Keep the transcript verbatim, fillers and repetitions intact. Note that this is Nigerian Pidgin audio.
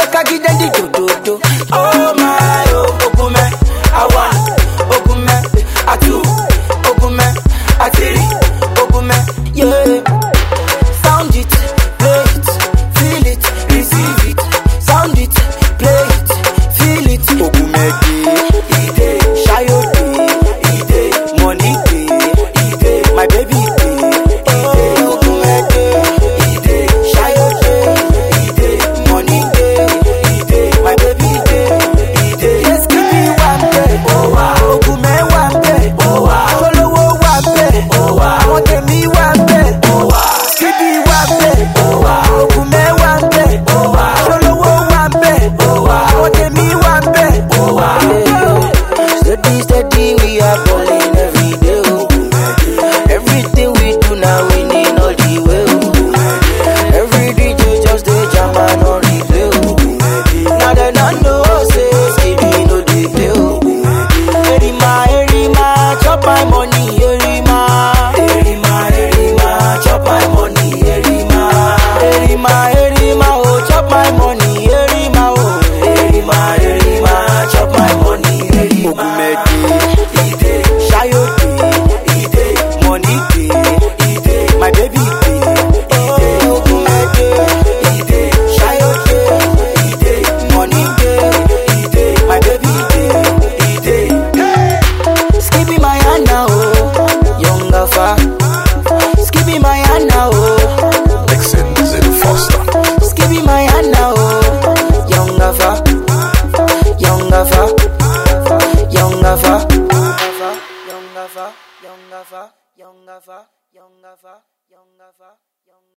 make I give them the do do do. Oh my, oh, Ogume, I want Ogume, I do Ogume, I three Ogume, yeah. Sound it, play it, feel it, receive it. Sound it, play it, feel it. Ogume day, ide, shayo day, ide, money day, ide, my baby day, ide, Ogume day, ide, shayo day, ide, money day, ide, my baby day, ide. Let's give me one day, oh wow, Ogume one day, oh wow, Solowo one day, oh wow, I want me one day, oh wow, Skippy one day, oh wow, Ogume one day, oh wow, Solowo one day, oh wow, I want me one day, oh wow. Steady, steady, we are balling every day, oh. Everything we do now, we need all the way, oh. Every D J just dey jam and on replay, oh. Now they don't know, say, Skippy no dey play, oh. Erima, Erima, chop my money, Erima. Erima, Erima, chop my money, Erima. Erima, Erima, oh, chop my money, Erima, oh. Erima, Erima, chop my money, Erima. Ogume day, ide, shayo day, ide, money day, ide, my baby day, ide, Ogume day, ide, shayo day, ide, money day, ide, my baby day, ide. Skippy my hand now, oh, young afa. Skippy my hand now, oh. Mixing Zil Foster. Skippy my hand now, oh, young afa, young afa, young afa, young afa, young afa, young afa, young afa, young afa, young afa.